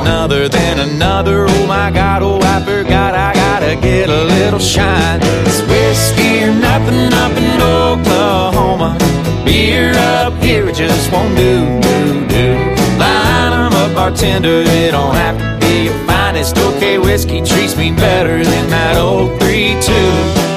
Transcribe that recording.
another, then another. Oh my God, oh I forgot I gotta get a little shine. It's whiskey or nothing up in Oklahoma. Beer up here, it just won't do, Line 'em up, bartender, it don't have to be your finest. Okay, whiskey treats me better than that old 3-2.